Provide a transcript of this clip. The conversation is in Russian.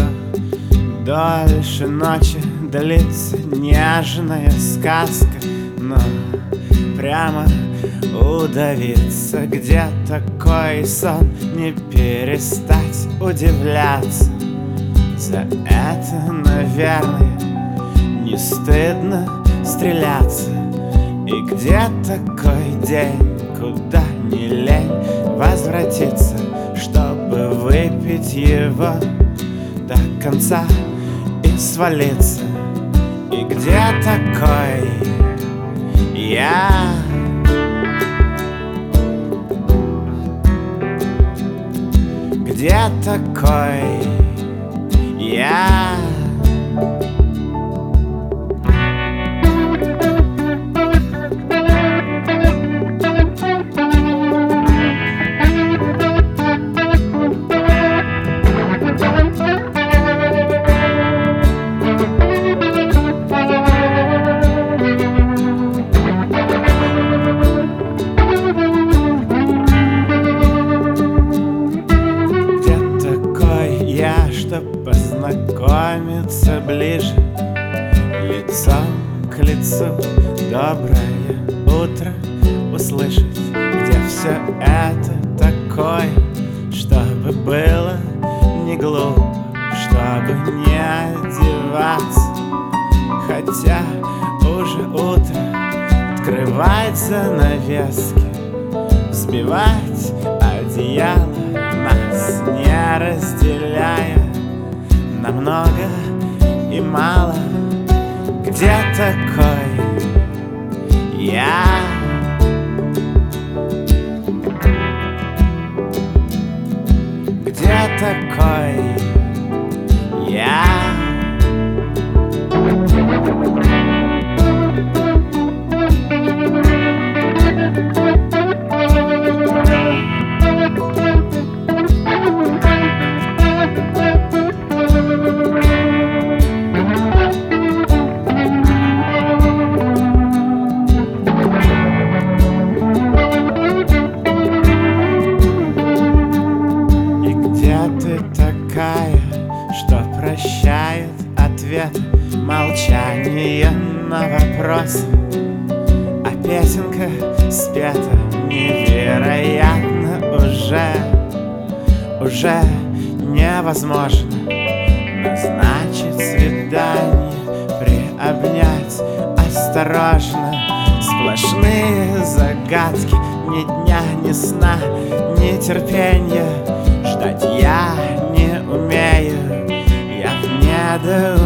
дольше ночи длится нежная сказка, но прямо удавиться, где такой сон, не перестать удивляться. За это, наверное, не стыдно стреляться. И где такой день, куда не лень возвратиться, чтобы выпить его до конца и свалиться. И где такой я? Где такой я? Чтоб познакомиться ближе, лицом к лицу, доброе утро услышать, где все это такое, чтобы было не глупо, чтобы не одеваться, хотя уже утро, открывать занавески, взбивать одеяло, нас не разделяя на много и мало. Где такой я? Где такой я? Что прощает ответ, молчание на вопрос, а песенка спета невероятно уже невозможно назначить свидание, приобнять осторожно. Сплошные загадки, ни дня, ни сна, ни терпенья. Ждать я не умею, я в недоумении.